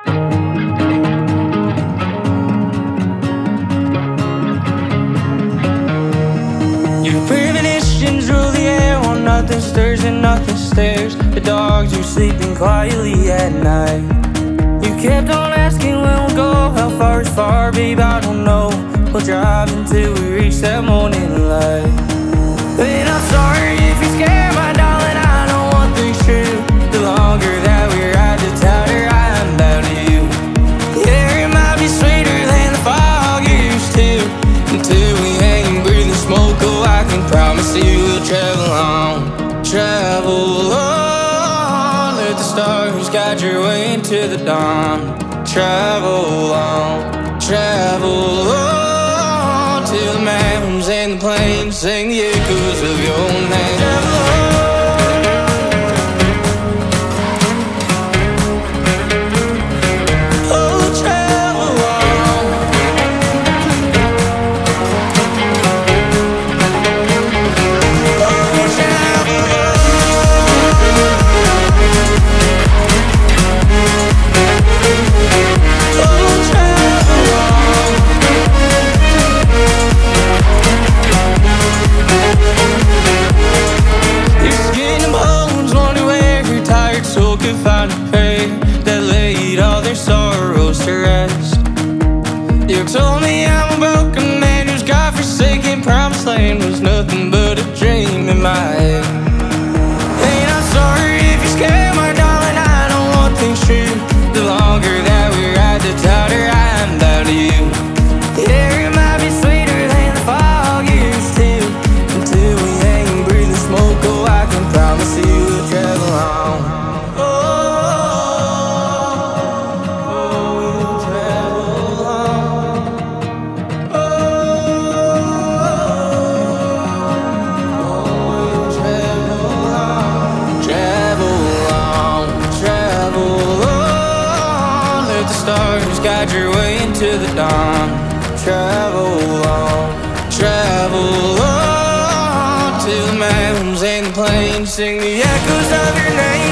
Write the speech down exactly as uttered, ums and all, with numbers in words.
Your premonitions rule the air while nothing stirs and nothing stares. The dogs are sleeping quietly at night. You kept on asking when we'll go, how far is far, babe, I don't know. We'll drive until we reach that morning light. And I'm sorry if you're scared, my darling, I know one thing's true. The longer that we ride, the tighter I'm bound to you. Yeah, it might be sweeter than the fog you're used to. Until we hang and breathe and smoke, oh, I can promise you we'll travel on. Travel on, let the stars guide your way into the dawn. Travel on, travel on, till the mountains and the plains sing the echoes of your name. Travel on. Find a pain that laid all their sorrows to rest. You told me I'm a broken man whose God-forsaken promised land was nothing but a dream in my head. And I'm sorry if you're scared, my darling, I know one thing's true. The longer that we ride, the tighter I'm bound to you. Yeah, it might be sweeter than the fog you're used to. Until we hang and breathe and smoke, oh, I can promise you we'll travel on. Stars guide your way into the dawn. Travel on, travel on, till the mountains and the plains sing the echoes of your name.